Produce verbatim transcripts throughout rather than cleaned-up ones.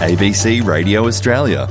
A B C Radio Australia.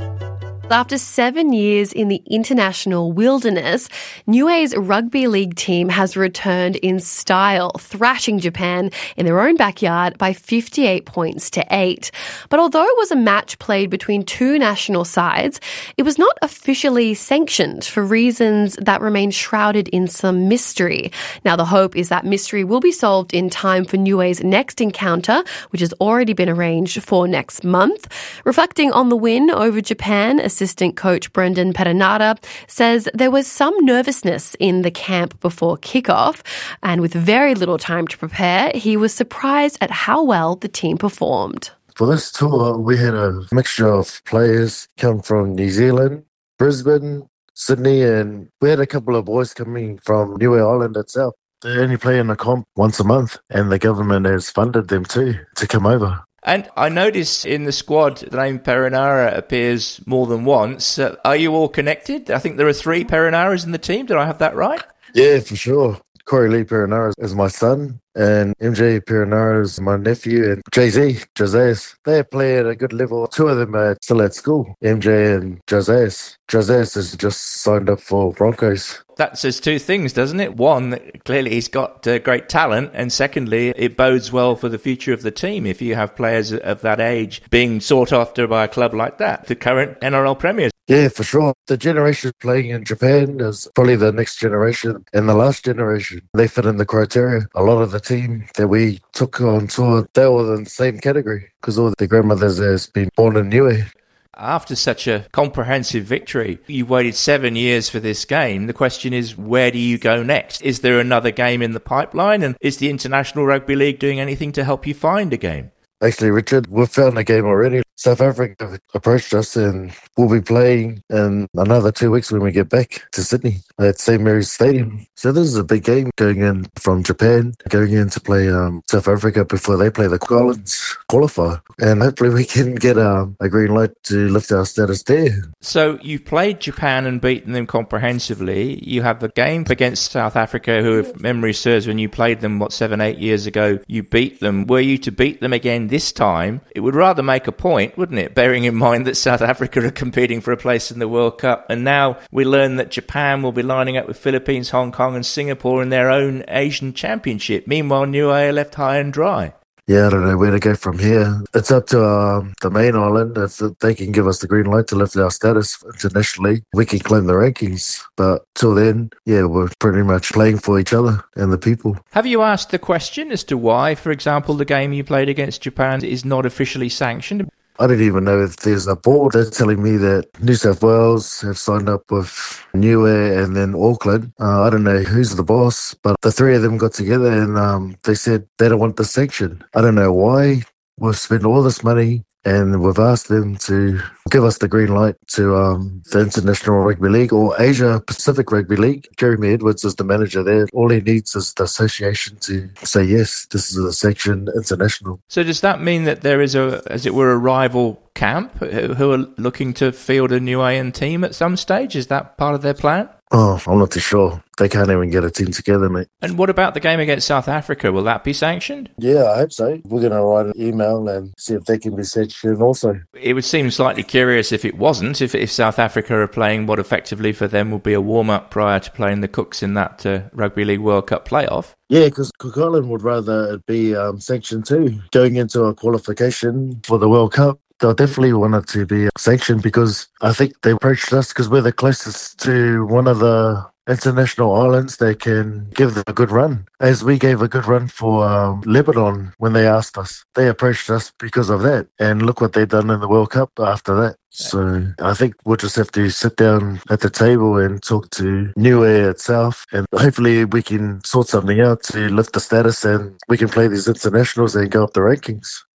After seven years in the international wilderness, Niue's rugby league team has returned in style, thrashing Japan in their own backyard by fifty-eight points to eight. But although it was a match played between two national sides, it was not officially sanctioned for reasons that remain shrouded in some mystery. Now, the hope is that mystery will be solved in time for Niue's next encounter, which has already been arranged for next month. Reflecting on the win over Japan, assistant coach Brendan Perenara says there was some nervousness in the camp before kickoff, and with very little time to prepare, he was surprised at how well the team performed. For this tour, we had a mixture of players come from New Zealand, Brisbane, Sydney, and we had a couple of boys coming from Niue Island itself. They only play in a comp once a month, and the government has funded them too to come over. And I notice in the squad the name Perenara appears more than once. Uh, are you all connected? I think there are three Perenaras in the team. Did I have that right? Yeah, for sure. Corey Lee Perenara is my son, and M J Perenara is my nephew, and Jay-Z, Josias. They play at a good level. Two of them are still at school, M J and Josias. Josias has just signed up for Broncos. That says two things, doesn't it? One, clearly he's got uh, great talent, and secondly, it bodes well for the future of the team if you have players of that age being sought after by a club like that, the current N R L premiers. Yeah, for sure. The generation playing in Japan is probably the next generation and the last generation. They fit in the criteria. A lot of the team that we took on tour, they were in the same category because all their grandmothers has been born in Niue. After such a comprehensive victory, you've waited seven years for this game. The question is, where do you go next? Is there another game in the pipeline? And is the International Rugby League doing anything to help you find a game? Actually, Richard, we've found a game already. South Africa approached us and we'll be playing in another two weeks when we get back to Sydney at Saint Mary's Stadium. So this is a big game going in from Japan, going in to play um, South Africa before they play the Cook Islands qualifier. And hopefully we can get um, a green light to lift our status there. So you've played Japan and beaten them comprehensively. You have a game against South Africa who, if memory serves, when you played them, what, seven, eight years ago, you beat them. Were you to beat them again this time, it would rather make a point, wouldn't it? Bearing in mind that South Africa are competing for a place in the World Cup. And now we learn that Japan will be lining up with Philippines, Hong Kong and Singapore in their own Asian Championship. Meanwhile, Niue are left high and dry. Yeah, I don't know where to go from here. It's up to um, the main island. If they can give us the green light to lift our status internationally, we can claim the rankings. But till then, yeah, we're pretty much playing for each other and the people. Have you asked the question as to why, for example, the game you played against Japan is not officially sanctioned? I don't even know if there's a board. They're telling me that New South Wales have signed up with Niue and then Auckland. Uh, I don't know who's the boss, but the three of them got together and um, they said they don't want the sanction. I don't know why. We've spent all this money and we've asked them to give us the green light to um, the International Rugby League or Asia Pacific Rugby League. Jeremy Edwards is the manager there. All he needs is the association to say, yes, this is a sanction international. So does that mean that there is, a, as it were, a rival camp who are looking to field a Niuean team at some stage? Is that part of their plan? Oh, I'm not too sure. They can't even get a team together, mate. And what about the game against South Africa? Will that be sanctioned? Yeah, I hope so. We're going to write an email and see if they can be sanctioned also. It would seem slightly curious if it wasn't, if, if South Africa are playing what effectively for them will be a warm-up prior to playing the Cooks in that uh, Rugby League World Cup playoff. Yeah, because Cook Island would rather it be um, sanctioned too, going into a qualification for the World Cup. They'll definitely want it to be sanctioned because I think they approached us because we're the closest to one of the international islands that can give them a good run. As we gave a good run for um, Lebanon when they asked us. They approached us because of that. And look what they've done in the World Cup after that. So I think we'll just have to sit down at the table and talk to Niue itself. And hopefully we can sort something out to lift the status and we can play these internationals and go up the rankings.